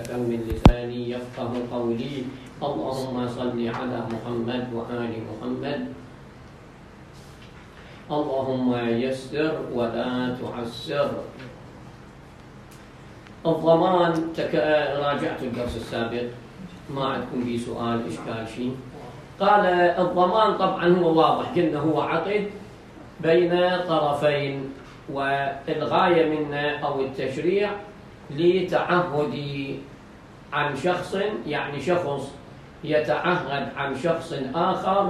عقدة من لساني يفقه قولي. اللهم صل على محمد وآل محمد. اللهم يسر ولا تعسر. الضمان راجعت الدرس السابق، ما عندكم بي سؤال إشكال شيء. قال الضمان طبعا هو واضح، قلنا هو عقد بين طرفين، والغاية منه أو التشريع لتعهد عن شخص، يعني شخص يتعهد عن شخص آخر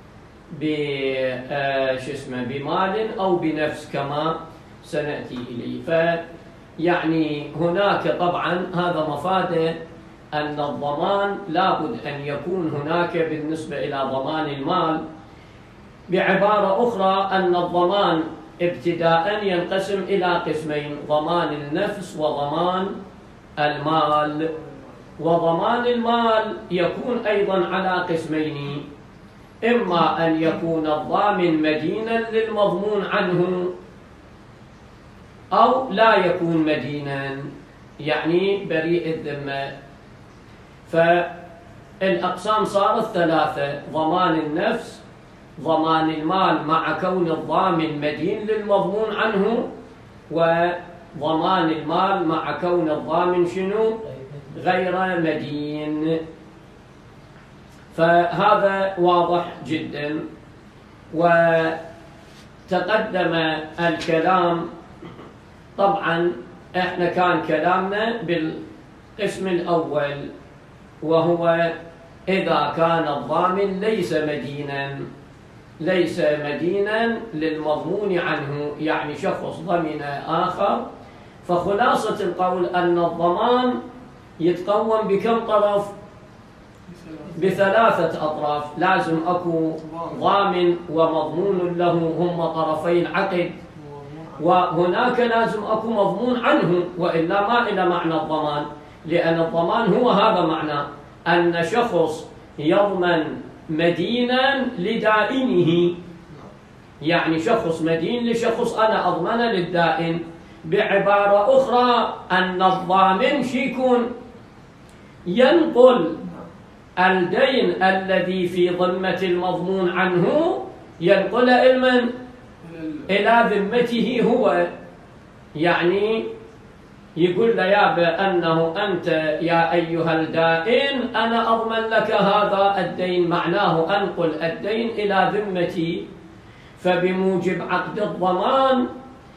بمال أو بنفس كما سنأتي إليه. فيعني هناك طبعا هذا مفاده أن الضمان لابد أن يكون هناك بالنسبة إلى ضمان المال. بعبارة أخرى أن الضمان ابتداء ينقسم إلى قسمين: ضمان النفس وضمان المال. وضمان المال يكون أيضا على قسمين: إما أن يكون الضامن مدينا للمضمون عنه، أو لا يكون مدينا، يعني بريء الذمة. فالأقسام صارت ثلاثة: ضمان النفس، ضمان المال مع كون الضامن مدين للمضمون عنه، وضمان المال مع كون الضامن شنو؟ غير مدين. فهذا واضح جدا. وتقدم الكلام، طبعا احنا كان كلامنا بالقسم الأول، وهو إذا كان الضامن ليس مدينا للمضمون عنه، يعني شخص ضمن آخر. فخلاصة القول أن الضمان يتقوم بكم طرف؟ بثلاثة أطراف. لازم أكو ضامن ومضمون له، هم طرفي العقد، وهناك لازم أكو مضمون عنه، وإلا ما إلى معنى الضمان. لأن الضمان هو هذا معنى أن شخص يضمن مدينا لدائنه، يعني شخص مدين لشخص أنا أضمن للدائن. بعبارة أخرى أن الضامن شيكون ينقل الدين الذي في ذمة المضمون عنه، ينقل إلى ذمته هو، يعني يقول له يا بأنه أنت يا أيها الدائن أنا أضمن لك هذا الدين، معناه أنقل الدين إلى ذمتي. فبموجب عقد الضمان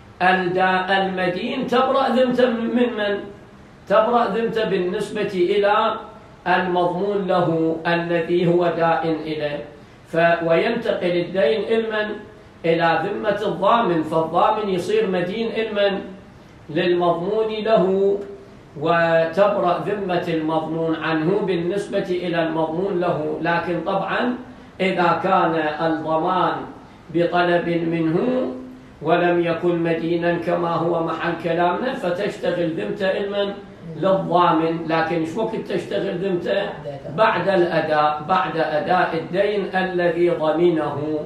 المدين تبرأ ذمته من؟ تبرأ ذمته بالنسبة إلى المضمون له الذي هو دائن إليه. وينتقل الدين إلى ذمة الضامن، فالضامن يصير مدين للمضمون له، وتبرأ ذمة المضمون عنه بالنسبة إلى المضمون له. لكن طبعا إذا كان الضمان بطلب منه ولم يكن مدينا كما هو محل كلامنا، فتشتغل ذمته للضامن. لكن شو وقت تشتغل ذمته؟ بعد أداء الدين الذي ضمنه.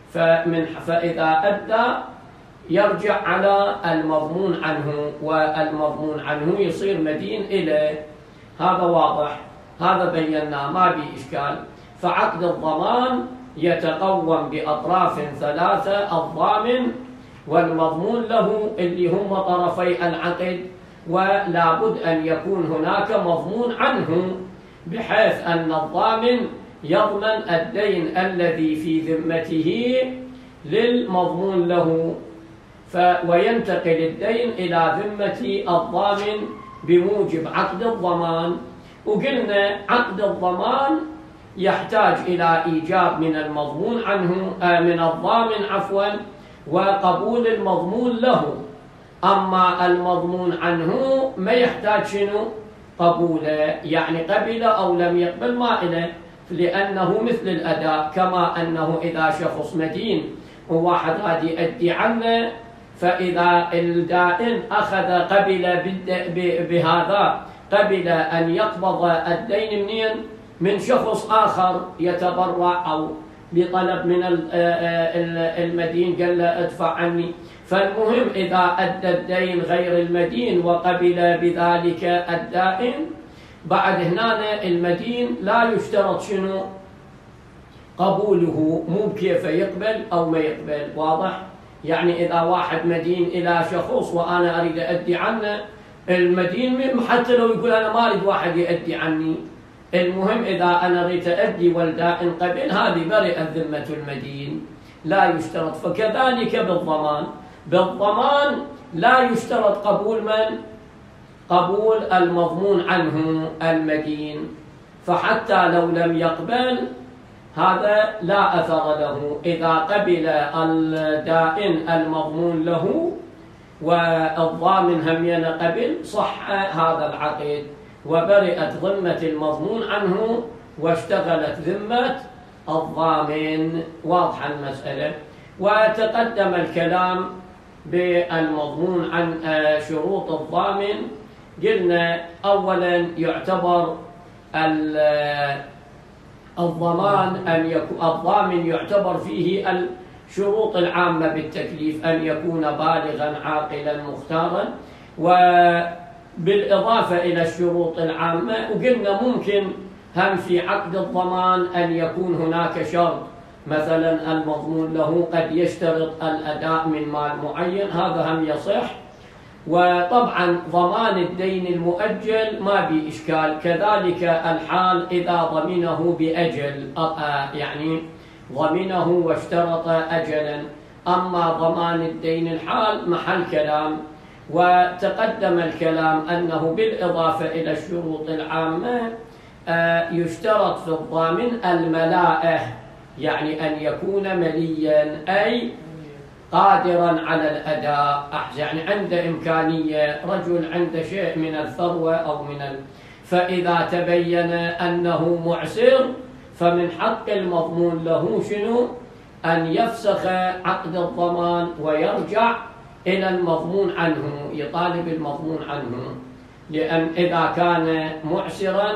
فإذا أدى يرجع على المضمون عنه، والمضمون عنه يصير مدين إليه. هذا واضح، هذا بيناه، ما بي إشكال. فعقد الضمان يتقوم بأطراف ثلاثة: الضامن والمضمون له اللي هم طرفي العقد، ولا بد أن يكون هناك مضمون عنه، بحيث أن الضامن يضمن الدين الذي في ذمته للمضمون له، وينتقل الدين إلى ذمة الضامن بموجب عقد الضمان. وقلنا عقد الضمان يحتاج إلى إيجاب من المضمون عنه، من الضامن عفوا، وقبول المضمون له. أما المضمون عنه ما يحتاج شنو؟ قبوله، يعني قبل أو لم يقبل ما إله، لأنه مثل الأداء. كما أنه إذا شخص مدين وواحد هذا يؤدي عنه، فإذا الدائن قبل بهذا، قبل أن يقبض الدين من شخص آخر يتبرع أو بطلب من المدين، قال له ادفع عني. فالمهم إذا أدى الدين غير المدين وقبل بذلك الدائن، بعد هنا المدين لا يشترط شنو قبوله، مو بكيف يقبل أو ما يقبل. واضح؟ يعني إذا واحد مدين إلى شخص وأنا أريد أدي عنه، المدين حتى لو يقول أنا ما أريد واحد يأدي عني، المهم إذا أنا أريد أدي والدائن قبل، هذه برئت ذمة المدين، لا يشترط. فكذلك بالضمان، بالضمان لا يشترط قبول من؟ قبول المضمون عنه المدين، فحتى لو لم يقبل هذا لا أثر له. إذا قبل الدائن المضمون له والضامن هم قبل، صح هذا العقد وبرئت ذمة المضمون عنه واشتغلت ذمة الضامن. واضحة المسألة. وتقدم الكلام بالمضمون عن شروط الضامن. قلنا أولا يعتبر الضمان أن يكون الضامن يعتبر فيه الشروط العامة بالتكليف، أن يكون بالغا عاقلا مختارا، وبالإضافة إلى الشروط العامة وقلنا ممكن هم في عقد الضمان أن يكون هناك شرط، مثلا المضمون له قد يشترط الأداء من مال معين، هذا هم يصح. وطبعا ضمان الدين المؤجل ما به إشكال، كذلك الحال إذا ضمنه بأجل، يعني ضمنه واشترط أجلا. أما ضمان الدين الحال محل كلام. وتقدم الكلام أنه بالإضافة إلى الشروط العامة يشترط في الضامن الملاءة، يعني أن يكون مليا أي قادرا على الأداء، يعني عنده إمكانية، رجل عنده شيء من الثروة أو فإذا تبين أنه معسر فمن حق المضمون له شنو؟ أن يفسخ عقد الضمان ويرجع إلى المضمون عنه، يطالب المضمون عنه، لأن إذا كان معسرا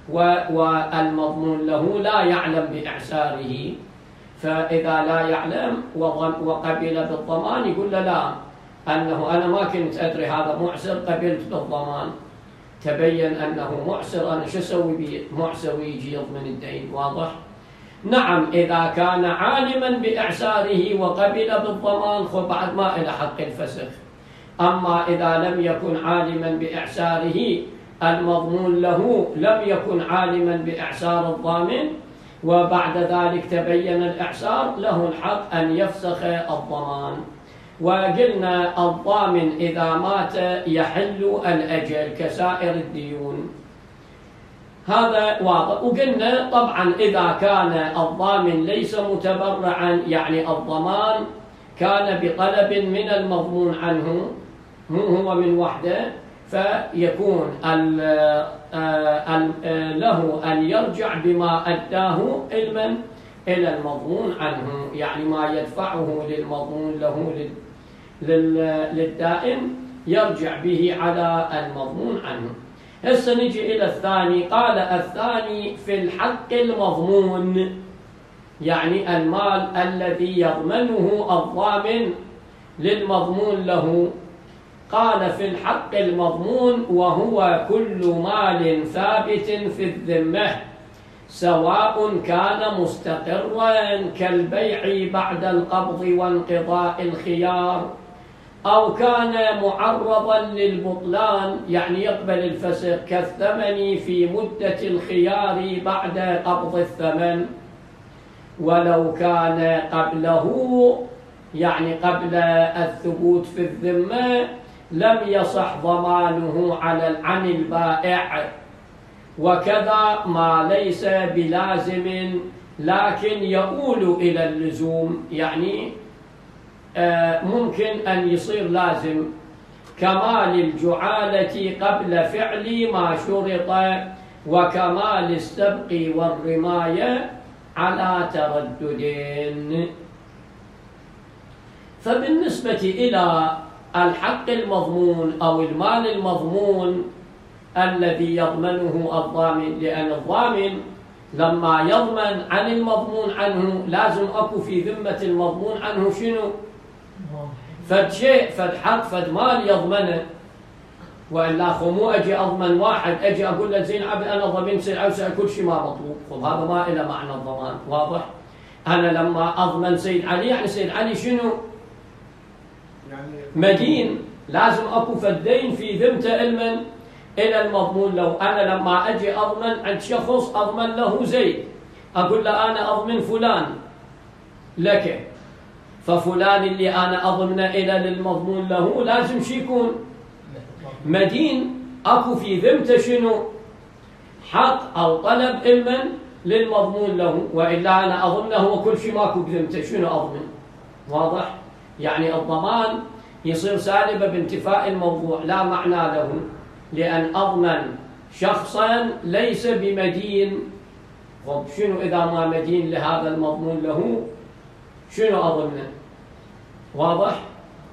والمضمون له لا يعلم بإعساره، فإذا لا يعلم وقبل بالضمان يقول له لا، أنه أنا ما كنت أدري هذا معسر، قبلت بالضمان، تبين أنه معسر، أنا شو أسوي به؟ معسر ويجي يضمن الدين. واضح؟ نعم، إذا كان عالما بإعساره وقبل بالضمان بعد ما إلى حق الفسخ. أما إذا لم يكن عالما بإعساره، المضمون له لم يكن عالما بإعسار الضامن وبعد ذلك تبين الإعسار، له الحق أن يفسخ الضمان. وقلنا الضامن إذا مات يحل الأجل كسائر الديون، هذا واضح. وقلنا طبعا إذا كان الضامن ليس متبرعا، يعني الضمان كان بطلب من المضمون عنه، مو هو من وحده، فيكون له أن يرجع بما أداه إلى المضمون عنه، يعني ما يدفعه للمضمون له للدائن يرجع به على المضمون عنه. هسه نجي إلى الثاني. قال الثاني في الحق المضمون، يعني المال الذي يضمنه الضامن للمضمون له. قال في الحق المضمون وهو كل مال ثابت في الذمة، سواء كان مستقرا كالبيع بعد القبض وانقضاء الخيار، أو كان معرضا للبطلان، يعني يقبل الفسخ، كالثمن في مدة الخيار بعد قبض الثمن، ولو كان قبله، يعني قبل الثبوت في الذمة، لم يصح ضمانه عن البائع. وكذا ما ليس بلازم لكن يؤول إلى اللزوم، يعني ممكن أن يصير لازم، كمال الجعالة قبل فعل ما شرط، وكمال السبق والرماية على تردد. فبالنسبة إلى الحق المضمون أو المال المضمون الذي يضمنه الضامن، لأن الضامن لما يضمن عن المضمون عنه لازم أكو في ذمة المضمون عنه شنو؟ فد شيء، فد حق، فد مال يضمنه. وإلا مو أجي أضمن واحد، أجي أقول له زين عبد أنا ضمنت سيد علي كل شيء ما مطلوب، هذا ما إلى معنى الضمان. واضح؟ أنا لما أضمن سيد علي يعني سيد علي شنو؟ يعني مدين، لازم أكو فالدين في ذمته علما إلى المضمون له. أنا لما أجي أضمن عند شخص أضمن له زيد، أقول له أنا أضمن فلان لك، ففلان اللي أنا أضمنه إلى للمضمون له لازم شي يكون مدين، أكو في ذمته شنو؟ حق أو طلب علما للمضمون له، وإلا أنا أضمنه وكل شيء ماكو بذمته شنو أضمن؟ واضح؟ يعني الضمان يصير سالبة بانتفاء الموضوع، لا معنى له، لأن أضمن شخصا ليس بمدين. طب شنو إذا ما مدين لهذا المضمون له شنو أضمنه؟ واضح؟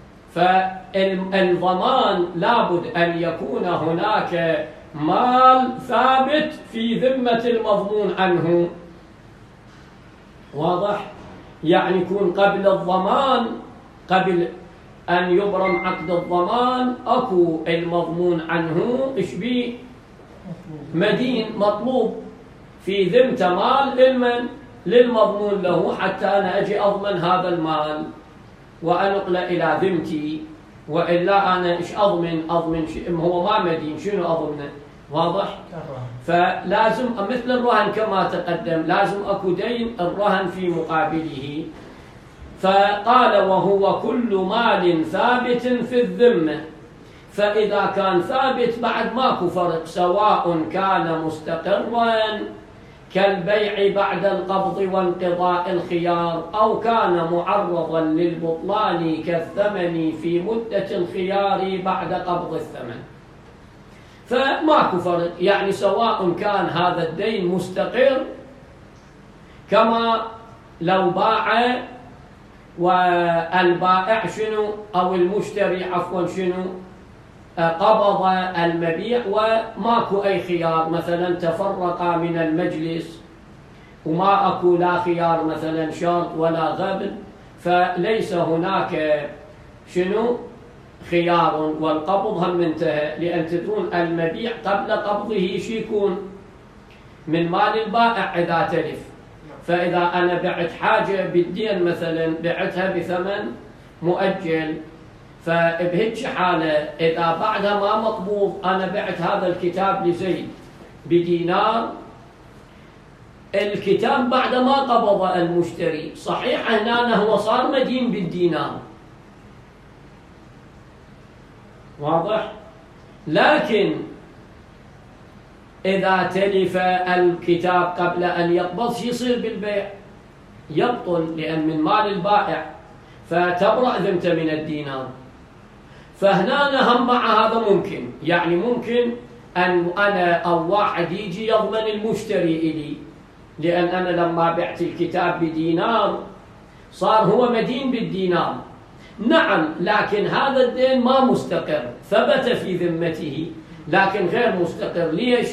فالضمان لابد أن يكون هناك مال ثابت في ذمة المضمون عنه. واضح؟ يعني يكون قبل الضمان، قبل أن يبرم عقد الضمان أكو المضمون عنه إيش بيه؟ مدين مطلوب في ذمته مال علما للمضمون له، حتى أنا أجي أضمن هذا المال وأنقله إلى ذمتي، وإلا أنا إيش أضمن شيء هو ما مدين شنو أضمنه؟ واضح؟ فلازم مثل الرهن كما تقدم لازم أكو دين الرهن في مقابله. فقال وهو كل مال ثابت في الذمة، فإذا كان ثابت بعد ماكو فرق، سواء كان مستقرا كالبيع بعد القبض وانقضاء الخيار، أو كان معرضا للبطلان كالثمن في مدة الخيار بعد قبض الثمن. فماكو فرق، يعني سواء كان هذا الدين مستقر كما لو باع والبائع شنو أو المشتري عفوا شنو قبض المبيع وماكو أي خيار، مثلا تفرقا من المجلس وما أكو لا خيار مثلا شرط ولا غبن، فليس هناك شنو خيار والقبض هم انتهى، لأن تدرون المبيع قبل قبضه شي يكون من مال البائع إذا تلف. فإذا أنا بعت حاجة بالدين مثلا بعتها بثمن مؤجل، فبهيج حالة إذا بعدها ما مقبوض أنا بعت هذا الكتاب لزيد بدينار، الكتاب بعد ما قبض المشتري صحيح هنا هو صار مدين بالدينار، واضح؟ لكن إذا تلف الكتاب قبل أن يقبض شو يصير بالبيع؟ يبطل، لأن من مال البائع فتبرأ ذمته من الدينار. فهنا هم مع هذا ممكن، يعني ممكن أن أنا أو واحد يجي يضمن المشتري إلي، لأن أنا لما بعت الكتاب بدينار صار هو مدين بالدينار. نعم، لكن هذا الدين ما مستقر، ثبت في ذمته لكن غير مستقر. ليش؟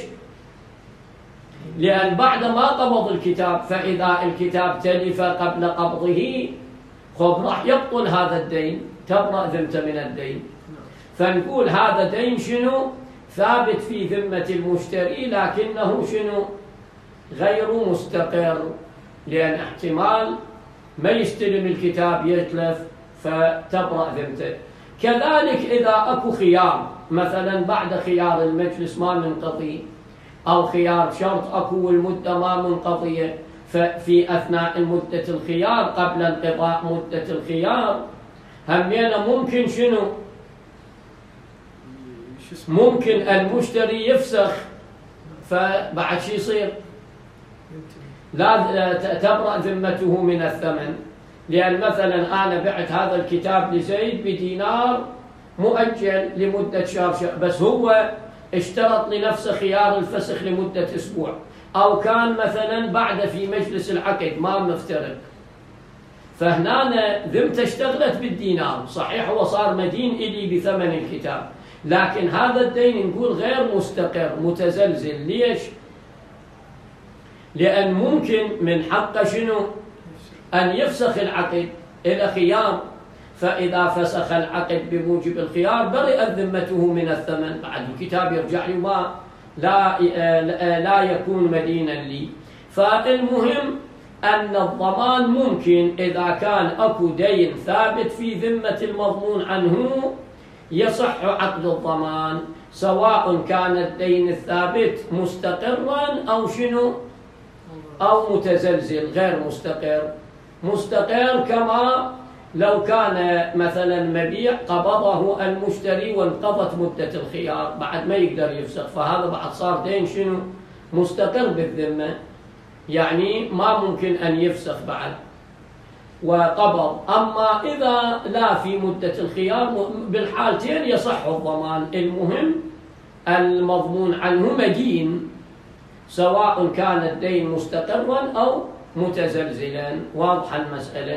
لأن بعد ما قبض الكتاب، فإذا الكتاب تلف قبل قبضه خب راح يبطل هذا الدين، تبرأ ذمته من الدين. فنقول هذا دين شنو؟ ثابت في ذمة المشتري لكنه شنو؟ غير مستقر، لأن احتمال ما يستلم الكتاب يتلف فتبرأ ذمته. كذلك إذا أكو خيار مثلا بعد خيار المجلس ما منقضي، أو خيار شرط أكو والمدة ما منقضية، ففي أثناء مدة الخيار قبل انقضاء مدة الخيار همينا ممكن شنو؟ ممكن المشتري يفسخ، فبعد شي يصير؟ لا تبرأ ذمته من الثمن، لأن مثلا أنا بعت هذا الكتاب لزيد بدينار مؤجل لمدة شهر، بس هو اشترط لنفسه خيار الفسخ لمدة أسبوع، أو كان مثلا بعد في مجلس العقد ما مفترق، فهنا ذمته اشتغلت بالدينار، صحيح هو صار مدين إلي بثمن الكتاب، لكن هذا الدين نقول غير مستقر متزلزل. ليش؟ لأن ممكن من حقه شنو؟ أن يفسخ العقد إلى خيار، فإذا فسخ العقد بموجب الخيار برئت ذمته من الثمن، بعد الكتاب يرجع لي ما لا يكون مدينا لي. فالمهم أن الضمان ممكن إذا كان أكو دين ثابت في ذمة المضمون عنه يصح عقد الضمان، سواء كان الدين الثابت مستقرا أو شنو أو متزلزل غير مستقر. مستقر كما لو كان مثلا مبيع قبضه المشتري وانقضت مدة الخيار بعد ما يقدر يفسخ، فهذا بعد صار دين شنو مستقر بالذمة، يعني ما ممكن أن يفسخ بعد وقبض. أما إذا لا في مدة الخيار بالحالتين يصح الضمان. المهم المضمون عنه مدين سواء كان الدين مستقرا أو متزلزلا. واضحة المسألة؟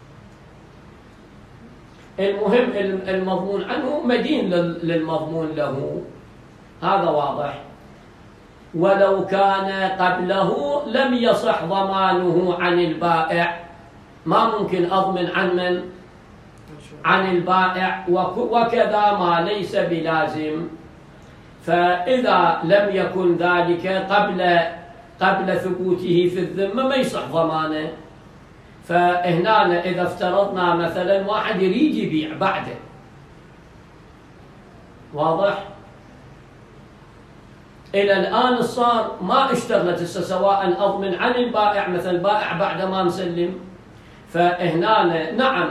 المهم المضمون عنه مدين للمضمون له، هذا واضح. ولو كان قبله لم يصح ضمانه عن البائع، ما ممكن أضمن عن من؟ عن البائع. وكذا ما ليس بلازم. فإذا لم يكن ذلك قبل ثبوته في الذمة ما يصح ضمانه. فهنا إذا افترضنا مثلا واحد يريد يبيع بعده، واضح؟ إلى الآن صار ما اشتغلت سواء أضمن عن البائع مثلا البائع بعد ما مسلم. فهنا نعم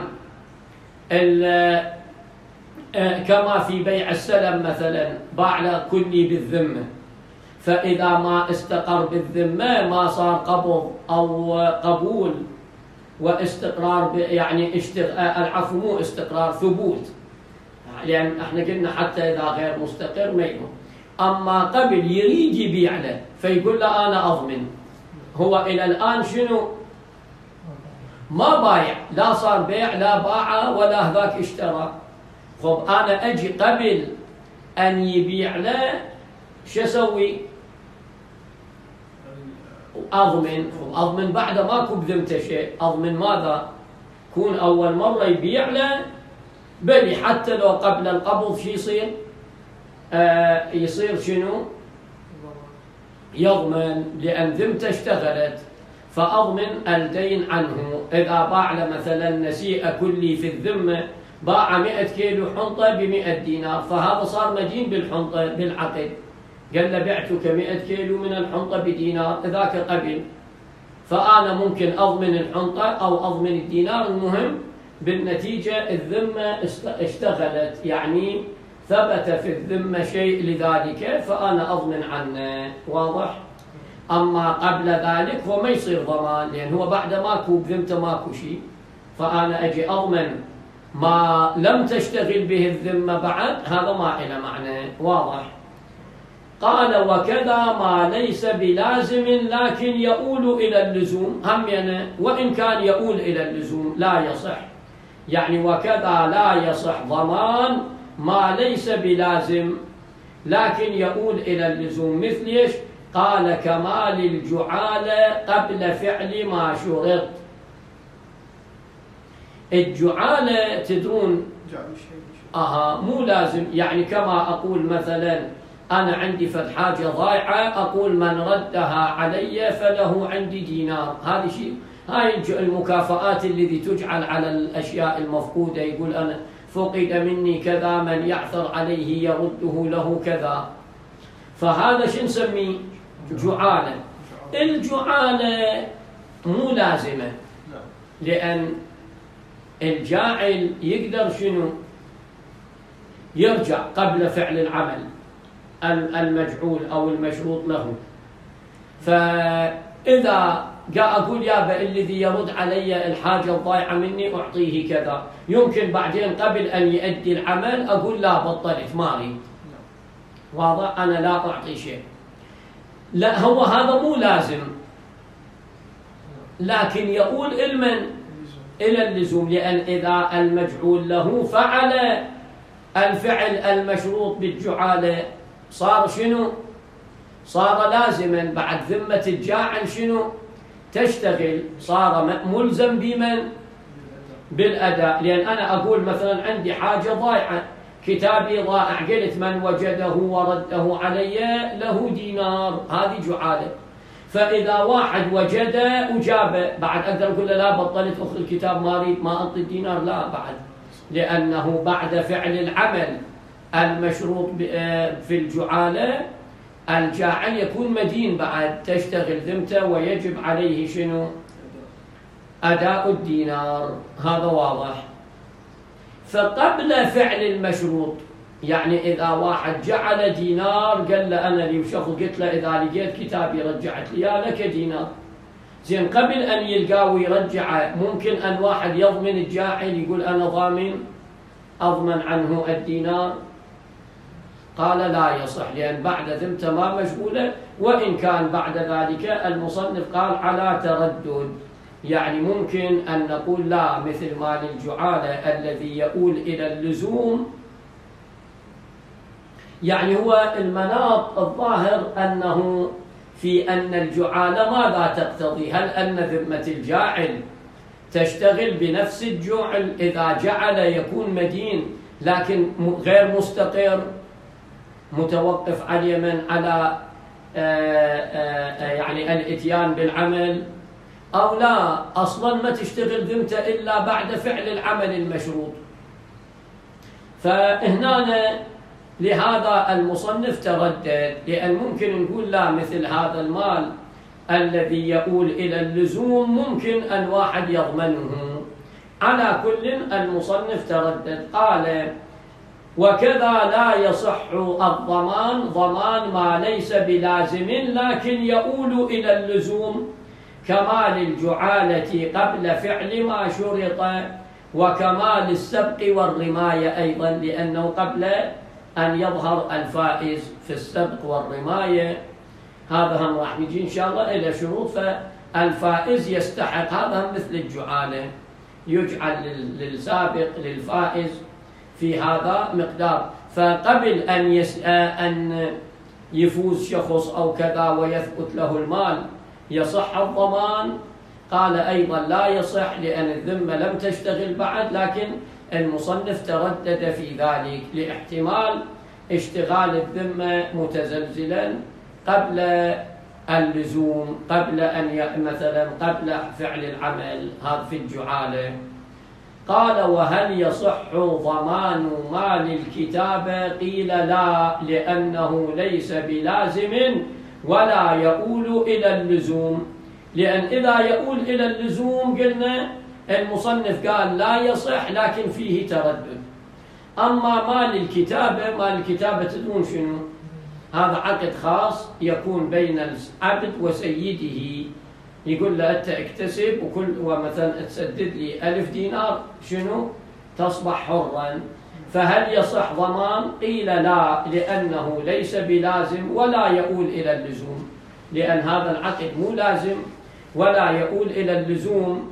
كما في بيع السلم مثلا باع كلي بالذمة، فإذا ما استقر بالذمة ما صار قبض أو قبول واستقرار، يعني العفو مو استقرار، ثبوت، لأن احنا قلنا حتى إذا غير مستقر ما يكون. أما قبل يريد يبيع له فيقول له أنا أضمن، هو إلى الآن شنو ما بايع، لا صار بيع لا باع ولا هذاك اشترى. خب أنا أجي قبل أن يبيع له شو أسوي؟ أضمن. أضمن بعد ماكو بذمته شيء. أضمن ماذا؟ كون أول مرة يبيع له بلي حتى لو قبل القبض شو يصير؟ يصير شنو؟ يضمن، لأن ذمته اشتغلت، فأضمن الدين عنه. إذا باع له مثلا نسيئة كلي في الذمة، باع 100 كيلو حنطة ب100 دينار، فهذا صار مدين بالحنطة بالعقد. قال له بعتك 100 كيلو من الحنطة بدينار، ذاك قبل، فأنا ممكن أضمن الحنطة أو أضمن الدينار. المهم بالنتيجة الذمة اشتغلت، يعني ثبت في الذمة شيء لذلك فأنا أضمن عنه. واضح؟ أما قبل ذلك هو ما يصير ضمان، لأن هو بعد ماكو بذمته ماكو شيء، فأنا أجي أضمن ما لم تشتغل به الذمة بعد، هذا ما إلى معنى. واضح؟ قال وكذا ما ليس بلازم لكن يؤول إلى اللزوم، هم يعني وإن كان يؤول إلى اللزوم لا يصح. يعني وكذا لا يصح ضمان ما ليس بلازم لكن يؤول إلى اللزوم. مثل إيش؟ قال كمال الجعالة قبل فعل ما شرط. الجعالة تدرون مو لازم، يعني كما أقول مثلا أنا عندي حاجة ضايعة، أقول من ردها علي فله عندي دينار. هذه شيء، هاي المكافآت التي تجعل على الأشياء المفقودة، يقول أنا فقد مني كذا، من يعثر عليه يرده له كذا. فهذا شو نسميه؟ جعالة. الجعالة مو لازمة، لأن الجاعل يقدر شنو؟ يرجع قبل فعل العمل المجعول أو المشروط له. فإذا جاء أقول يابا الذي يرد علي الحاجة الضائعة مني أعطيه كذا، يمكن بعدين قبل أن يؤدي العمل أقول لا بطلت ما أريد، واضح؟ أنا لا أعطي شيء. لا، هو هذا مو لازم، لكن يقول إلى اللزوم، لأن إذا المجعول له فعل الفعل المشروط بالجعالة صار شنو؟ صار لازما. بعد ذمة الجاعل شنو؟ تشتغل، صار ملزم بمن؟ بالأداء. لأن أنا أقول مثلا عندي حاجة ضائعة، كتابي ضائع، قلت من وجده ورده علي له دينار، هذه جعالة. فإذا واحد وجده وجابه، بعد أقدر أقول له لا بطلت أخذ الكتاب ما أريد ما أعطي الدينار؟ لا بعد، لأنه بعد فعل العمل المشروط في الجعالة الجاعل يكون مدين، بعد تشتغل ذمته ويجب عليه شنو؟ أداء الدينار. هذا واضح. فقبل فعل المشروط، يعني إذا واحد جعل دينار قال له أنا لي وشخص، قلت له إذا لقيت كتابي رجعت لي لك دينار، زين قبل أن يلقاه ويرجعه ممكن أن واحد يضمن الجاعل يقول أنا ضامن أضمن عنه الدينار؟ قال لا يصح، لأن بعد ذمته ما مشغولة. وإن كان بعد ذلك المصنف قال على تردد، يعني ممكن أن نقول لا، مثل مال الجعالة الذي يؤول إلى اللزوم. يعني هو المناط الظاهر أنه في أن الجعالة ماذا تقتضي؟ هل أن ذمة الجاعل تشتغل بنفس الجعل؟ إذا جعل يكون مدين لكن غير مستقر، متوقف على من على يعني الاتيان بالعمل، أو لا أصلا ما تشتغل ذمته إلا بعد فعل العمل المشروط. فهنا لهذا المصنف تردد، لأن ممكن نقول لا، مثل هذا المال الذي يؤول إلى اللزوم ممكن أن واحد يضمنه. على كل المصنف تردد. قال وكذا لا يصح الضمان، ضمان ما ليس بلازم لكن يؤول إلى اللزوم، كمال الجعالة قبل فعل ما شرط، وكمال السبق والرماية أيضا، لأنه قبل أن يظهر الفائز في السبق والرماية. هذا هم راح نجي إن شاء الله إلى شروط. فالفائز يستحق، هذا هم مثل الجعالة، يجعل للسابق للفائز في هذا مقدار. فقبل أن يفوز شخص أو كذا ويثبت له المال يصح الضمان. قال أيضا لا يصح لأن الذمة لم تشتغل بعد، لكن المصنف تردد في ذلك لاحتمال اشتغال الذمة متزلزلا قبل اللزوم، قبل أن مثلا قبل فعل العمل، هذا في الجعالة. قال وهل يصح ضمان مال الكتابة؟ قيل لا، لأنه ليس بلازم ولا يؤول إلى اللزوم. لأن إذا يؤول إلى اللزوم قلنا المصنف قال لا يصح، لكن فيه تردد. أما مال الكتابة، مال الكتابة تدرون شنو؟ هذا عقد خاص يكون بين العبد وسيده، يقول له أنت اكتسب ومثلا تسدد لي 1000 دينار شنو؟ تصبح حرا. فهل يصح ضمان؟ قيل لا، لأنه ليس بلازم ولا يؤول إلى اللزوم، لأن هذا العقد مو لازم ولا يؤول إلى اللزوم.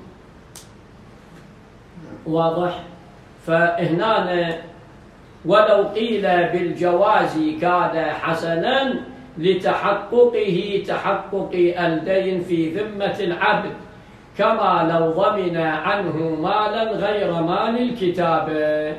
واضح؟ فهنا ولو قيل بالجواز كان حسنا لتحققه تحقق الدين في ذمة العبد، كما لو ضمن عنه مالا غير مال الكتابة.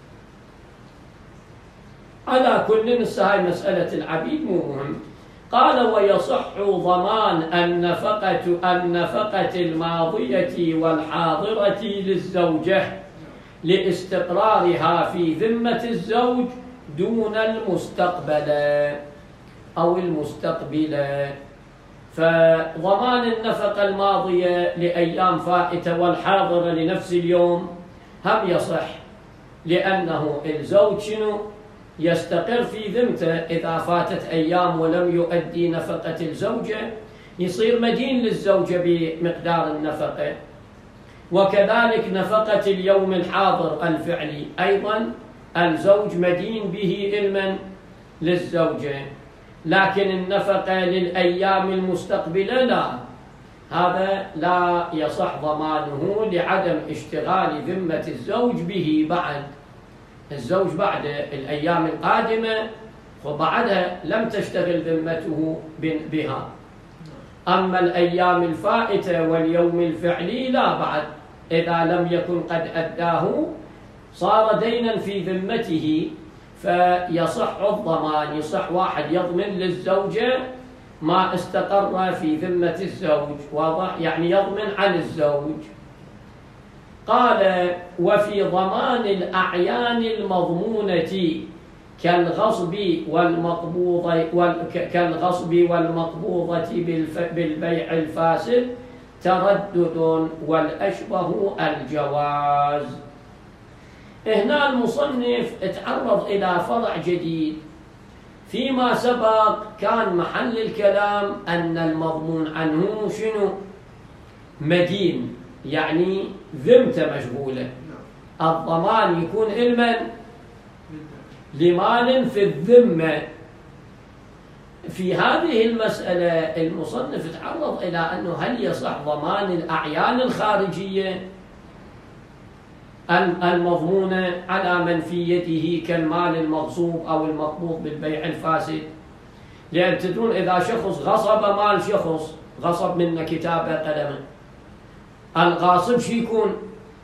على كل هاي مسألة العبيد مو مهم. قال ويصح ضمان النفقة الماضية والحاضرة للزوجة لاستقرارها في ذمة الزوج دون المستقبل أو المستقبلة. فضمان النفقة الماضية لأيام فائتة والحاضرة لنفس اليوم هم يصح، لأنه الزوج شنو؟ يستقر في ذمته. إذا فاتت أيام ولم يؤدي نفقة الزوجة يصير مدين للزوجة بمقدار النفقة. وكذلك نفقة اليوم الحاضر الفعلي أيضا الزوج مدين به علما للزوجة، لكن النفقة للأيام المستقبلة لا، هذا لا يصح ضمانه لعدم اشتغال ذمة الزوج به بعد. الزوج بعد الأيام القادمة وبعدها لم تشتغل ذمته بها. أما الأيام الفائتة واليوم الفعلي لا، بعد إذا لم يكن قد أداه صار دينا في ذمته، فيصح الضمان. يصح واحد يضمن للزوجة ما استقر في ذمة الزوج، واضح؟ يعني يضمن عن الزوج. قال: وفي ضمان الأعيان المضمونة كالغصب والمقبوضة بالبيع الفاسد تردد، والأشبه الجواز. هنا المصنف اتعرض إلى فرع جديد. فيما سبق كان محل الكلام أن المضمون عنه شنو؟ مدين، يعني ذمته مشغولة. الضمان يكون علما لمال في الذمة. في هذه المسألة المصنف تعرض إلى أنه هل يصح ضمان الأعيان الخارجية المضمونة على منفيته كالمال المغصوب أو المقبوض بالبيع الفاسد؟ لأن تدرون إذا شخص غصب مال شخص، غصب منه كتابة قلمه، الغاصب شو يكون؟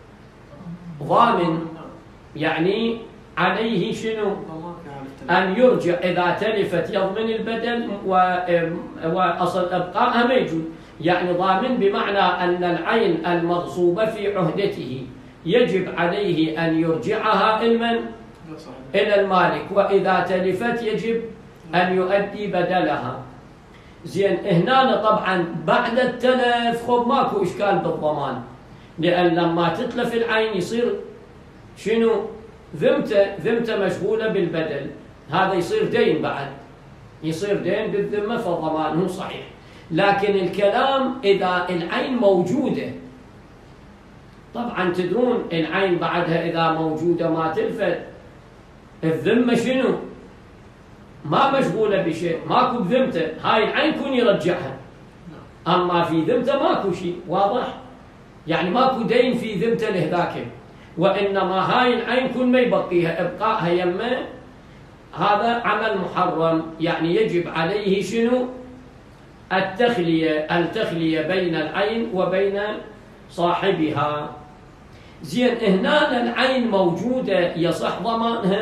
ضامن، يعني عليه شنو؟ أن يرجع إذا تلفت يضمن البدل وأصل إبقائها ما يجوز. يعني ضامن بمعنى أن العين المغصوبة في عهدته يجب عليه أن يرجعها إلى المالك، وإذا تلفت يجب أن يؤدي بدلها. زين، هنا طبعا بعد التلف خب ماكو إشكال بالضمان، لأن لما تتلف العين يصير شنو؟ ذمته مشغولة بالبدل، هذا يصير دين، بعد يصير دين بالذمة، فضمانه صحيح. لكن الكلام إذا العين موجودة، طبعا تدرون العين بعدها إذا موجودة ما تلفت، الذمة شنو؟ ما مشغولة بشيء، ماكو بذمته، هاي العين كون يرجعها، أما في ذمته ماكو شيء، واضح؟ يعني ماكو دين في ذمته لهذاك، وإنما هاي العين كون ما يبقيها، إبقائها يمه هذا عمل محرم. يعني يجب عليه شنو؟ التخلية بين العين وبين صاحبها. زين، هنا العين موجودة يصح ضمانها.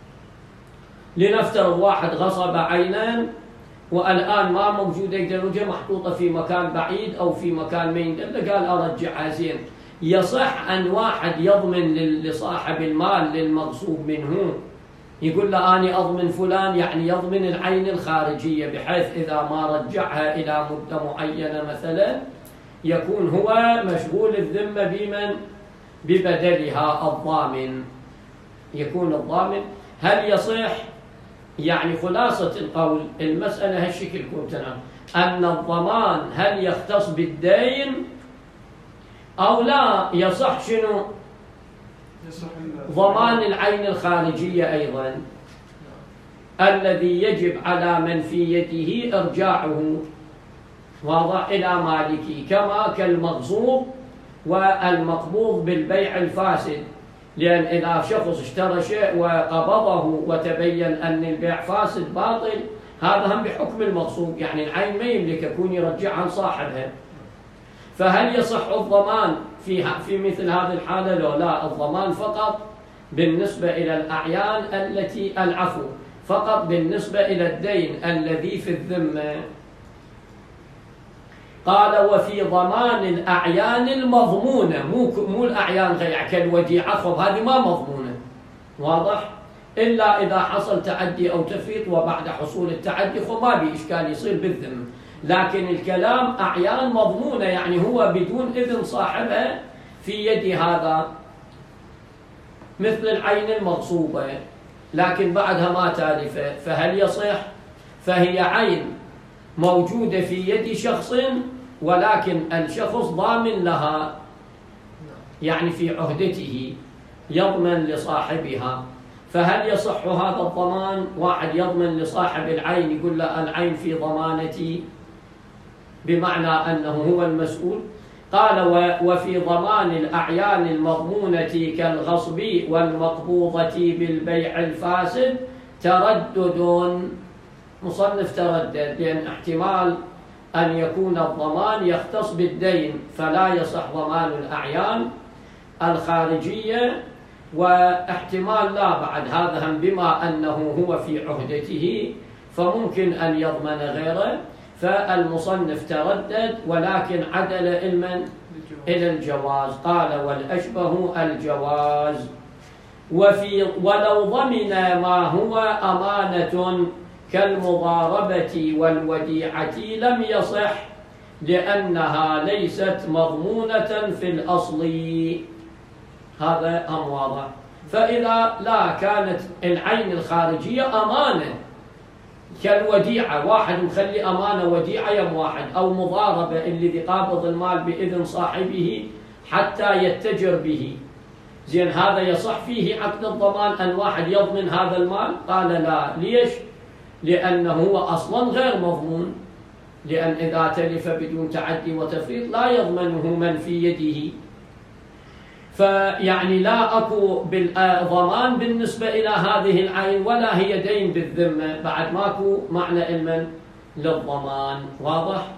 لنفترض واحد غصب عينان والآن ما موجودة، يقدر محطوطة في مكان بعيد أو في مكان ما يندل، قال أرجعها. زين، يصح أن واحد يضمن لصاحب المال للمغصوب منه، يقول له أنا أضمن فلان، يعني يضمن العين الخارجية، بحيث إذا ما رجعها إلى مدة معينة مثلا يكون هو مشغول الذمة بمن؟ ببدلها، الضامن يكون الضامن. هل يصح؟ يعني خلاصة القول المسألة هالشكل كنتنا، أن الضمان هل يختص بالدين أو لا؟ يصح شنو؟ ضمان العين الخارجية أيضا، الذي يجب على منفيته إرجاعه، واضح، إلى مالكه، كما كالمغصوب والمقبوض بالبيع الفاسد. لأن إذا شخص اشترى شيء وقبضه وتبين أن البيع فاسد باطل، هذا هم بحكم المغصوب، يعني العين ما يملك، يكون يرجعها لصاحبها. فهل يصح الضمان في مثل هذه الحالة؟ لا، الضمان فقط بالنسبة إلى الأعيان العفو فقط بالنسبة إلى الدين الذي في الذمة. قال: وفي ضمان الأعيان المضمونة، مو الأعيان غير كالوديعة، خب هذه ما مضمونة، واضح؟ إلا إذا حصل تعدي أو تفريط، وبعد حصول التعدي خب ما بإشكال يصير بالذمة. لكن الكلام أعيان مضمونة، يعني هو بدون إذن صاحبها في يد هذا، مثل العين المغصوبة لكن بعدها ما تالفة، فهل يصح؟ فهي عين موجودة في يد شخص ولكن الشخص ضامن لها، يعني في عهدته يضمن لصاحبها. فهل يصح هذا الضمان؟ واحد يضمن لصاحب العين، يقول له العين في ضمانتي، بمعنى أنه هو المسؤول. قال: وفي ضمان الأعيان المضمونة كالغصب والمقبوضة بالبيع الفاسد تردد. مصنف تردد، لأن احتمال أن يكون الضمان يختص بالدين، فلا يصح ضمان الأعيان الخارجية، واحتمال لا بعد هذا هم بما أنه هو في عهدته فممكن أن يضمن غيره، فالمصنف تردد ولكن عدل إلى الجواز. قال والأشبه الجواز. ولو ضمن ما هو أمانة كالمضاربة والوديعة لم يصح لأنها ليست مضمونة في الأصل. هذا أم واضح. فإذا لا كانت العين الخارجية أمانة كالوديعة، واحد مخلي أمانة وديعة يم واحد، أو مضاربة الذي قابض المال بإذن صاحبه حتى يتجر به، زين هذا يصح فيه عقد الضمان أن واحد يضمن هذا المال؟ قال لا. ليش؟ لأنه هو أصلا غير مضمون، لأن إذا تلف بدون تعدي وتفريط لا يضمنه من في يده، فيعني لا أكو بالضمان بالنسبة إلى هذه العين ولا هي دين بالذمة، بعد ماكو معنى علما للضمان. واضح؟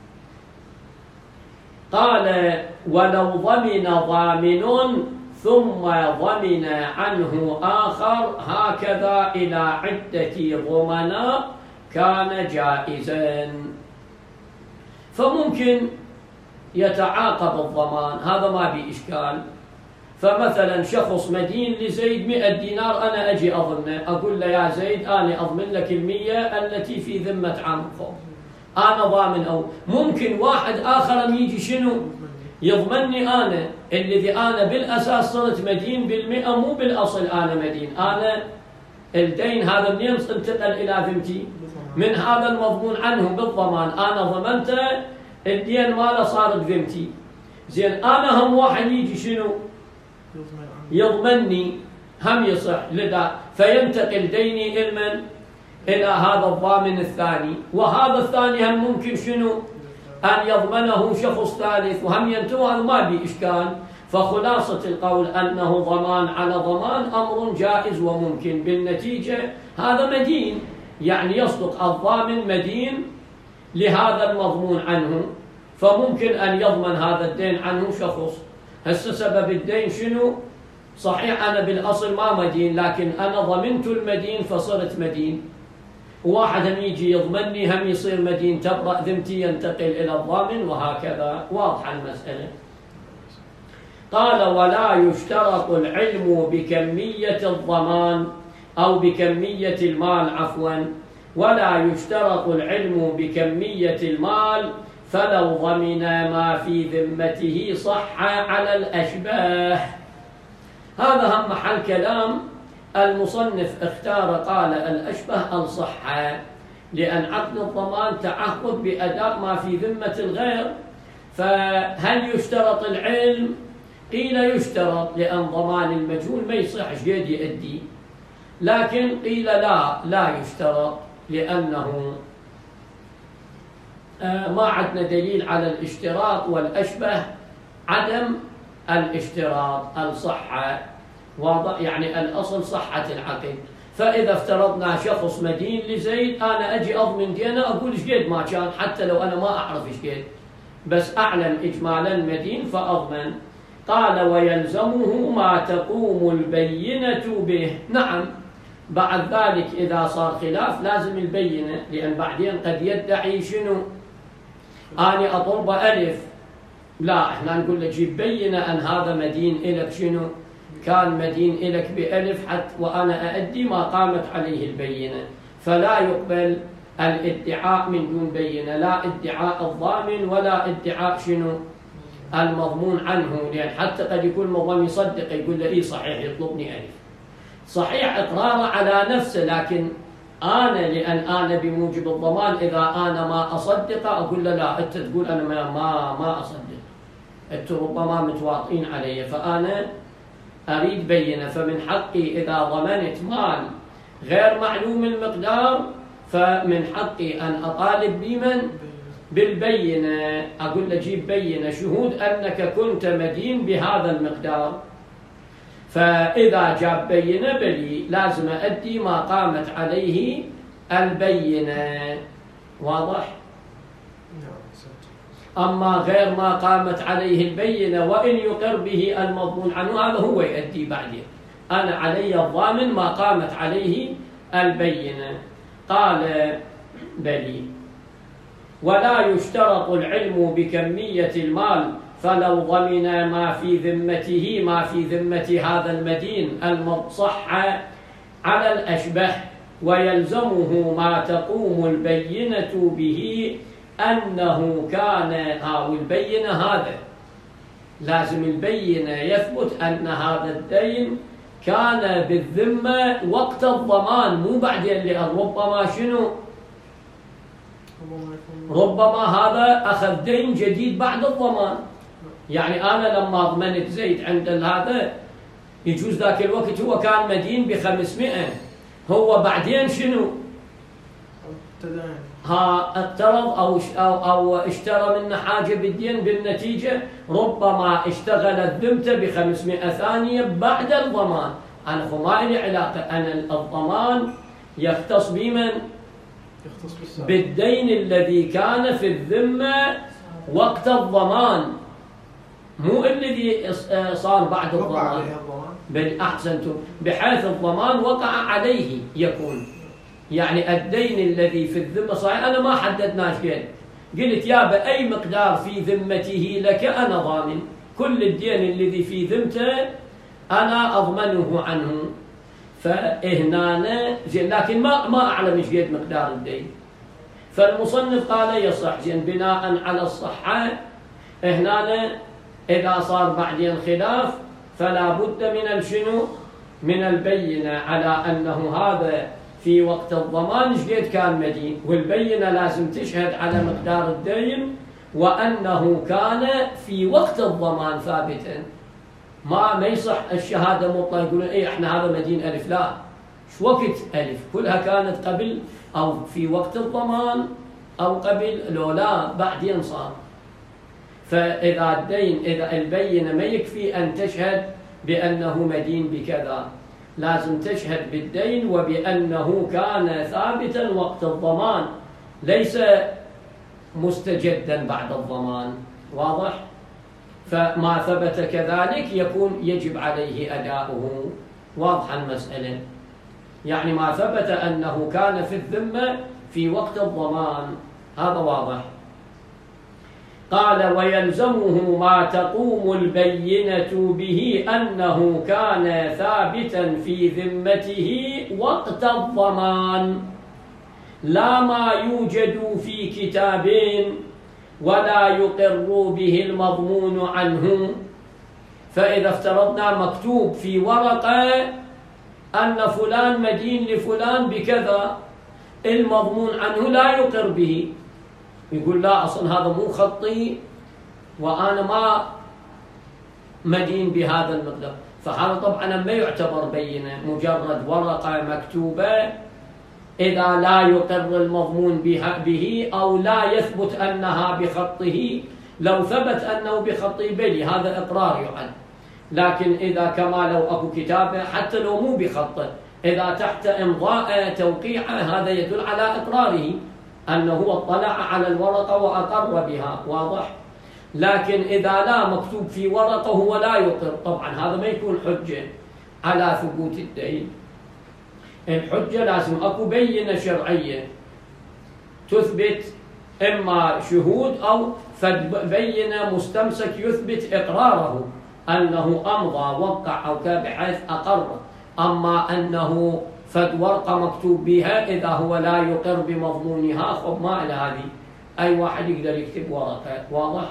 قال ولو ضمن ضامن ثم ضمن عنه آخر هكذا إلى عدة ضمناء كان جائزا. فممكن يتعاقب الضمان، هذا ما بي إشكال. فمثلا شخص مدين لزيد 100 دينار، أنا أجي أضمنه، أقول له يا زيد أنا أضمن لك 100 التي في ذمة عمكم، أنا ضامن. أو ممكن واحد آخر يجي شنو يضمنني أنا، الذي أنا بالأساس صرت مدين بال100 مو بالأصل أنا مدين، أنا الدين هذا منين انتقل إلى ذمتي؟ من هذا المضمون عنه بالضمان، أنا ضمنته الدين ماله صارت ذمتي. زين أنا هم واحد يجي شنو يضمنني، هم يصح لذا فينتقل ديني إلى هذا الضامن الثاني، وهذا الثاني هم ممكن شنو أن يضمنه شخص ثالث وهم ينتهي، هذا ما بي إشكال. فخلاصة القول أنه ضمان على ضمان أمر جائز وممكن. بالنتيجة هذا مدين، يعني يصدق الضامن مدين لهذا المضمون عنه، فممكن أن يضمن هذا الدين عنه شخص. هسه سبب الدين شنو؟ صحيح أنا بالأصل ما مدين، لكن أنا ضمنت المدين فصرت مدين، وواحد هم يجي يضمنني هم يصير مدين، تبرأ ذمتي ينتقل إلى الضامن، وهكذا. واضحة المسألة. قال ولا يشترط العلم بكمية الضمان أو بكمية المال عفوا، ولا يشترط العلم بكمية المال، فلو ضمن ما في ذمته صح على الأشباه. هذا هم محل كلام المصنف اختار، قال الأشبه الصحة، لأن عقد الضمان تعهد بأداء ما في ذمة الغير. فهل يشترط العلم؟ قيل يشترط، لأن ضمان المجهول ما يصح شقد يؤدي، لكن قيل لا يشترط، لأنه ما عندنا دليل على الاشتراط، والأشبه عدم الاشتراط الصحة. واضح؟ يعني الأصل صحة العقد. فإذا افترضنا شخص مدين لزيد، أنا أجي أضمن دينه أقول شقد ما كان، حتى لو أنا ما أعرف شقد، بس أعلم إجمالا مدين فأضمن. قال ويلزمه ما تقوم البينة به. نعم، بعد ذلك إذا صار خلاف لازم البينة، لأن بعدين قد يدعي شنو أنا أضرب ألف، لا إحنا نقول له جيب بينة أن هذا مدين إلك شنو كان مدين إلك بألف، حتى وأنا أؤدي ما قامت عليه البينة. فلا يقبل الادعاء من دون بينة، لا ادعاء الضامن ولا ادعاء شنو المضمون عنه، لأن حتى قد يكون المضمون يصدق يقول له إيه صحيح يطلبني ألف، صحيح إقراره على نفسه، لكن أنا لأن أنا بموجب الضمان إذا أنا ما أصدق أقول له لا أنت تقول أنا ما أصدق، أنت ربما متواطئين علي، فأنا أريد بينة. فمن حقي إذا ضمنت مال غير معلوم المقدار فمن حقي أن أطالب بمن بالبينة، أقول له جيب بينة شهود أنك كنت مدين بهذا المقدار. فإذا جاب بينة بلي لازم أدي ما قامت عليه البينة. واضح؟ أما غير ما قامت عليه البينة وإن يقر به المضمون عنه هذا هو يؤدي بعدين. أنا علي الضامن ما قامت عليه البينة. قال بلي ولا يشترط العلم بكمية المال، فلو ضمن ما في ذمة هذا المدين المصح على الأشبه، ويلزمه ما تقوم البينة به أنه كان والبينة هذا لازم البينة يثبت أن هذا الدين كان بالذمة وقت الضمان، مو بعدين، لأن ربما شنو؟ ربما هذا أخذ دين جديد بعد الضمان. يعني أنا لما ضمنت زيد عند هذا يجوز ذاك الوقت هو كان مدين ب500، هو بعدين شنو؟ اقترض أو اشترى منه حاجة بالدين، بالنتيجة ربما اشتغلت ذمته ب500 ثانية بعد الضمان. أنا ما لي علاقة، أنا الضمان يختص بمن؟ بالدين الذي كان في الذمة وقت الضمان، مو الذي صار بعد الضمان. بل أحسنتم، بحيث الضمان وقع عليه يكون. يعني الدين الذي في الذمة صحيح أنا ما حددناش قلت يابا أي مقدار في ذمته لك أنا ضامن، كل الدين الذي في ذمته أنا أضمنه عنه. فهنا لكن ما أعلم إيش قد مقدار الدين. فالمصنف قال يصح بناء على الصحة. هنا إذا صار بعدين خلاف فلا بد من شنو؟ من البينة على أنه هذا في وقت الضمان قد كان مدين، والبينة لازم تشهد على مقدار الدين وأنه كان في وقت الضمان ثابتا. ما يصح الشهادة مطلقة يقولون إيه إحنا هذا مدين ألف، لا، شو وقت ألف؟ كلها كانت قبل أو في وقت الضمان أو قبل، لو لا بعدين صار. فإذا الدين إذا البينة ما يكفي أن تشهد بأنه مدين بكذا، لازم تشهد بالدين وبأنه كان ثابتا وقت الضمان، ليس مستجدا بعد الضمان. واضح؟ فما ثبت كذلك يكون يجب عليه أداؤه. واضح المسألة؟ يعني ما ثبت أنه كان في الذمة في وقت الضمان، هذا واضح. قال ويلزمه ما تقوم البينة به أنه كان ثابتا في ذمته وقت الضمان، لا ما يوجد في كتاب ولا يقر به المضمون عنه. فإذا افترضنا مكتوب في ورقة أن فلان مدين لفلان بكذا، المضمون عنه لا يقر به، يقول لا أصلا هذا مو خطي وأنا ما مدين بهذا المقدار، فهذا طبعا ما يعتبر بينة، مجرد ورقة مكتوبة إذا لا يقر المضمون به أو لا يثبت أنها بخطه. لو ثبت أنه بخطه بلي هذا إقرار يعد، لكن إذا كما لو أكو كتابة حتى لو مو بخطه، إذا تحت إمضاء توقيعه هذا يدل على إقراره أنه اطلع على الورقة وأقر بها. واضح؟ لكن إذا لا مكتوب في ورقة هو لا يقر، طبعا هذا ما يكون حجة على ثبوت الدين. الحجة لازم أكو بينة شرعية تثبت إما شهود أو بينة مستمسك يثبت إقراره أنه أمضى وقع أو بحيث أقر. أما أنه فد ورقة مكتوب بها إذا هو لا يقر بمضمونها خب ما إلى هذه، أي واحد يقدر يكتب ورقة. واضح؟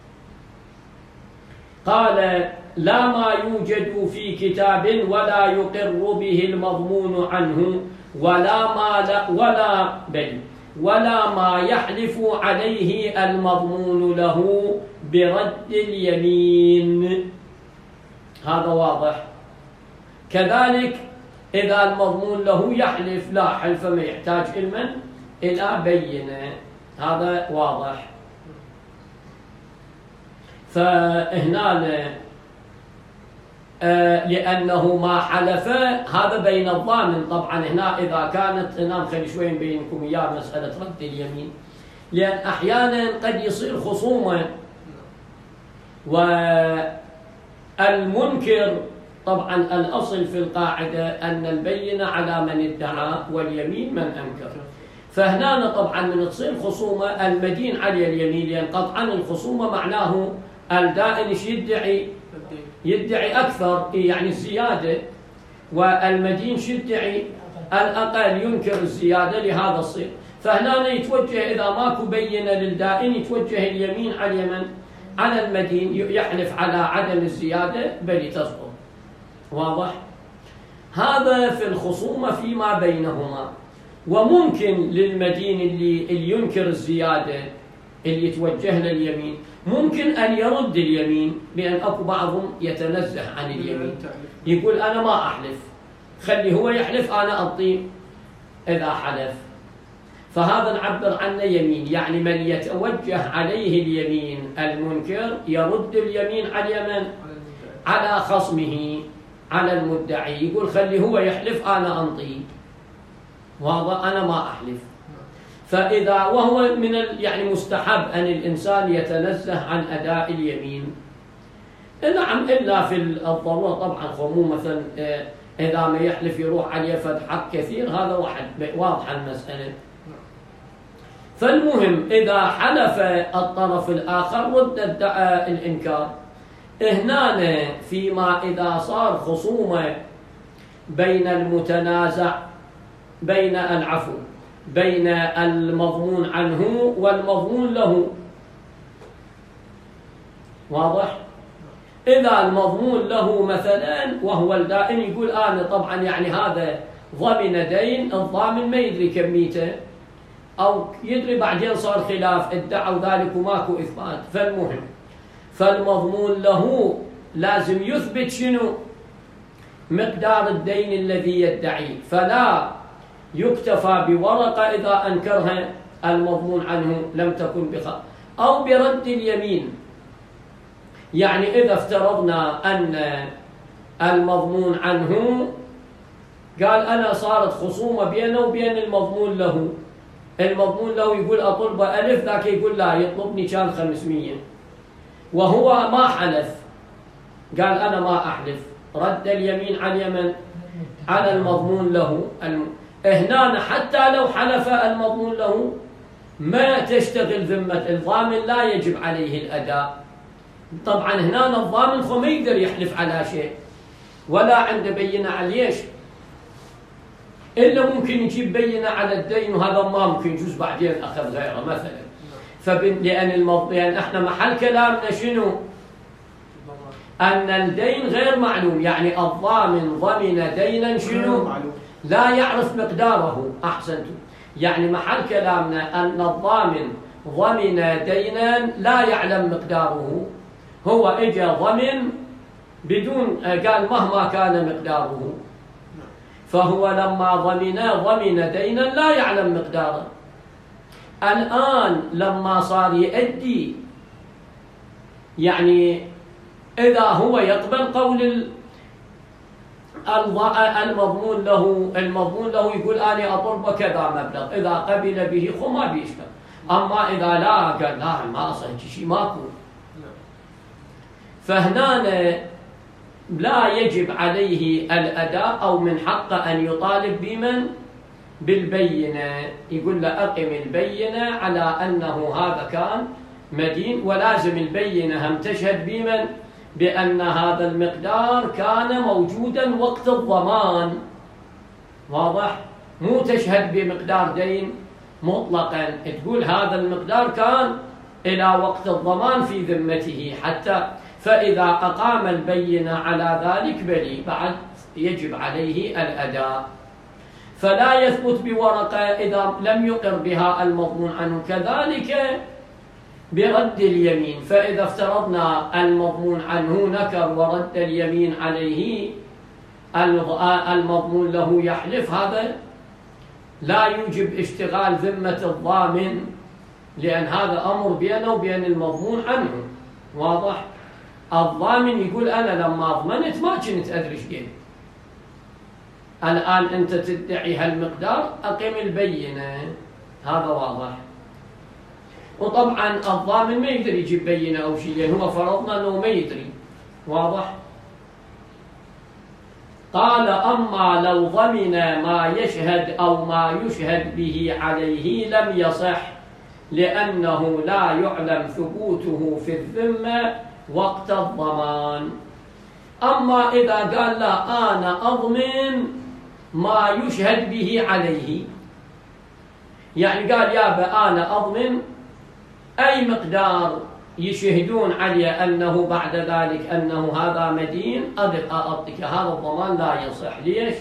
قال لا ما يوجد في كتاب ولا يقر به المضمون عنه ولا ما يحلف عليه المضمون له برد اليمين. هذا واضح. كذلك إذا المضمون له يحلف لا حلف ما يحتاج إلى بينة، هذا واضح. فهنا لأنه ما حلف هذا بين الضامن. طبعا هنا إذا كانت خلي شوي بينكم إياه مسألة رد اليمين. لأن أحيانا قد يصير خصومة، والمنكر طبعا الأصل في القاعدة أن البينة على من ادعى واليمين من أنكر. فهنا طبعا من تصير خصومة المدين عليه اليمين، لأن قطعا الخصومة معناه الدائن ايش يدعي أكثر، يعني الزيادة، والمدين يدعي الأقل ينكر الزيادة، لهذا الصير. فهنا يتوجه إذا ماكو بينة للدائن يتوجه اليمين على من؟ على المدين، يحلف على عدم الزيادة بل تسقط. واضح؟ هذا في الخصومة فيما بينهما. وممكن للمدين اللي ينكر الزيادة اللي يتوجه لليمين ممكن أن يرد اليمين، لأن أكو بعضهم يتنزه عن اليمين، يقول أنا ما أحلف، خلي هو يحلف أنا أطيع إذا حلف. فهذا نعبر عنه يمين، يعني من يتوجه عليه اليمين المنكر يرد اليمين على من؟ على خصمه، على المدعي، يقول خلي هو يحلف أنا أنطي، واضح، أنا ما أحلف. فإذا وهو من يعني مستحب أن الإنسان يتنزه عن أداء اليمين. نعم، إلا في الضرورة طبعا، خمو مثلا إذا ما يحلف يروح عليه فد حق كثير، هذا واضح المسألة. فالمهم إذا حلف الطرف الآخر رد الإنكار. هنا فيما إذا صار خصومة بين المتنازع، بين العفو، بين المضمون عنه والمضمون له، واضح؟ إذا المضمون له مثلا وهو الدائن يقول أنا طبعا يعني هذا ضمن دين، الضامن ما يدري كميته أو يدري بعدين صار خلاف ادعوا ذلك وماكو إثبات. فالمهم فالمضمون له لازم يثبت شنو؟ مقدار الدين الذي يدعيه، فلا يكتفى بورقة إذا أنكرها المضمون عنه لم تكن أو برد اليمين. يعني إذا افترضنا أن المضمون عنه قال أنا صارت خصومة بينه وبين المضمون له، المضمون له يقول أطلب 1000، ذاك يقول لا يطلبني كان 500، وهو ما حلف، قال أنا ما أحلف، رد اليمين عن يمن على المضمون له. هنا حتى لو حلف المضمون له ما تشتغل ذمة الضامن، لا يجب عليه الأداء. طبعا هنا الضامن ما يقدر يحلف على شيء ولا عنده بينة على إلا ممكن يجيب بينة على الدين، وهذا ما ممكن يجوز بعدين أخذ غيره مثلا. لأن احنا محل كلامنا شنو؟ أن الدين غير معلوم، يعني الضامن ضمن دينا شنو؟ لا يعرف مقداره. أحسنتم، يعني محل كلامنا أن الضامن ضمن دينا لا يعلم مقداره، هو إجا ضمن بدون قال مهما كان مقداره، فهو لما ضمن دينا لا يعلم مقداره. الآن لما صار يؤدي، يعني إذا هو يقبل قول المضمون له يقول أنا أطلب كذا مبلغ، إذا قبل به ما بيشتغل. أما إذا لا قال لا ما صار شيء ماكو، فهنا لا يجب عليه الأداء أو من حقه أن يطالب بمن؟ بالبينة، يقول له أقم البينة على أنه هذا كان مدين، ولازم البينة هم تشهد بمن؟ بأن هذا المقدار كان موجودا وقت الضمان. واضح؟ مو تشهد بمقدار دين مطلقا، تقول هذا المقدار كان إلى وقت الضمان في ذمته حتى، فإذا أقام البينة على ذلك بلي بعد يجب عليه الأداء. فلا يثبت بورقة إذا لم يقر بها المضمون عنه، كذلك برد اليمين. فإذا افترضنا المضمون عنه نكر ورد اليمين عليه، المضمون له يحلف، هذا لا يوجب اشتغال ذمة الضامن، لأن هذا أمر بينه وبين المضمون عنه. واضح؟ الضامن يقول أنا لما ضمنت ما كنت أدري ايش قيل، الآن أنت تدعي هالمقدار، أقم البينة. هذا واضح. وطبعا الضامن ما يقدر يجيب بينة أو شيء، لأن هو فرضنا أنه ما يدري. واضح؟ قال أما لو ضمن ما يشهد أو ما يشهد به عليه لم يصح، لأنه لا يعلم ثبوته في الذمة وقت الضمان. أما إذا قال لا أنا أضمن ما يشهد به عليه، يعني قال يابا أنا أضمن أي مقدار يشهدون علي أنه بعد ذلك أنه هذا مدين أعطيك، هذا الضمان لا يصح. ليش؟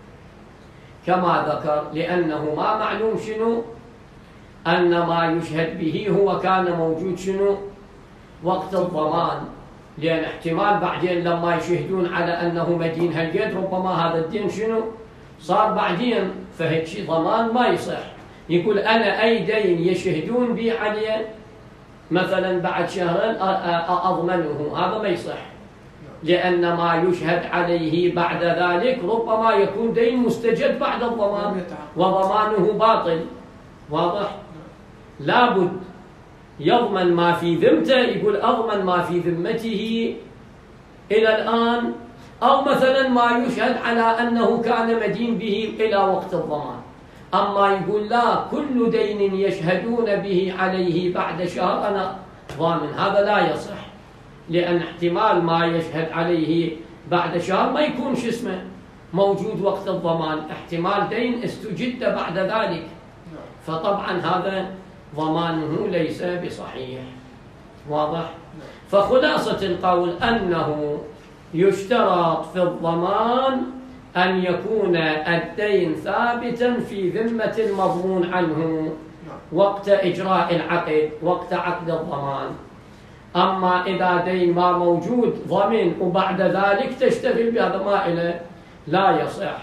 كما ذكر لأنه ما معلوم شنو أن ما يشهد به هو كان موجود شنو وقت الضمان، لأن احتمال بعدين لما يشهدون على أنه مدين هالقد ربما هذا الدين شنو صار بعدين، فهيك ضمان ما يصح. يقول أنا أي دين يشهدون به علي مثلا بعد شهرين أضمنه، هذا ما يصح، لأن ما يشهد عليه بعد ذلك ربما يكون دين مستجد بعد الضمان وضمانه باطل. واضح؟ لابد يضمن ما في ذمته، يقول أضمن ما في ذمته إلى الآن، أو مثلا ما يشهد على أنه كان مدين به إلى وقت الضمان. أما يقول لا كل دين يشهدون به عليه بعد شهر أنا ضامن، هذا لا يصح، لأن احتمال ما يشهد عليه بعد شهر ما يكون اسمه موجود وقت الضمان، احتمال دين استجد بعد ذلك، فطبعا هذا ضمانه ليس بصحيح. واضح؟ فخلاصة القول أنه يشترط في الضمان أن يكون الدين ثابتا في ذمة المضمون عنه وقت إجراء العقد، وقت عقد الضمان. أما إذا دين ما موجود ضمن وبعد ذلك تشتغل بهذا ما إله لا يصح.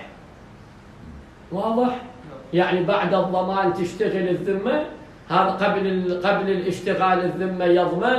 واضح؟ يعني بعد الضمان تشتغل الذمة، هذا قبل الاشتغال الذمة يضمن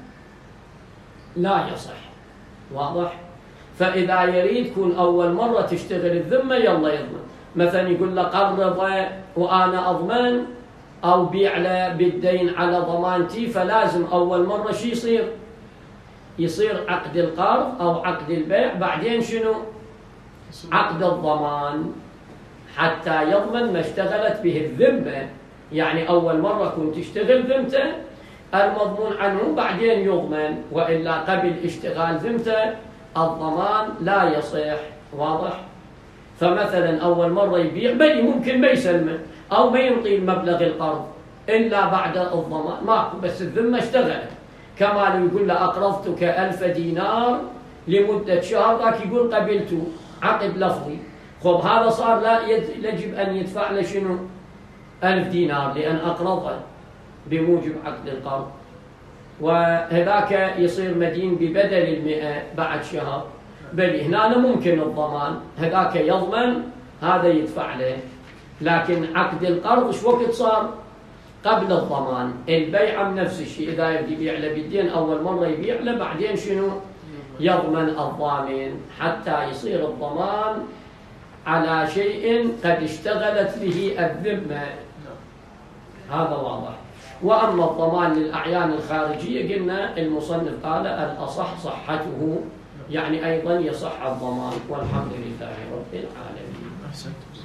لا يصح. واضح؟ فإذا يريد يكون أول مرة تشتغل الذمة يلا يضمن، مثلا يقول له قرض وأنا أضمن أو بيع له بالدين على ضمانتي، فلازم أول مرة شو يصير عقد القرض أو عقد البيع، بعدين شنو عقد الضمان حتى يضمن ما اشتغلت به الذمة. يعني أول مرة كنت تشتغل ذمته المضمون عنه بعدين يضمن، وإلا قبل اشتغال ذمته الضمان لا يصح. واضح؟ فمثلا أول مرة يبيع بل ممكن ما يسلمه أو ما ينطي مبلغ القرض إلا بعد الضمان، ماكو، بس الذمة اشتغلت. كما لو يقول له أقرضتك 1000 دينار لمدة شهر، ذاك يقول قبلته عقد لفظي، خب هذا صار لا يجب أن يدفع له شنو 1000 دينار لأن أقرضه بموجب عقد القرض، وهذاك يصير مدين ببدل 100 بعد شهر. بل هنا ممكن الضمان، هذاك يضمن هذا يدفع له، لكن عقد القرض شو وقت صار قبل الضمان. البيع نفس الشيء، إذا يبدي يبيع له بالدين أول مرة يبيع له، بعدين شنو يضمن الضامن حتى يصير الضمان على شيء قد اشتغلت به الذمة. هذا واضح. وأما الضمان للأعيان الخارجية قلنا المصنف قال الأصح صحته، يعني أيضا يصح الضمان. والحمد لله رب العالمين.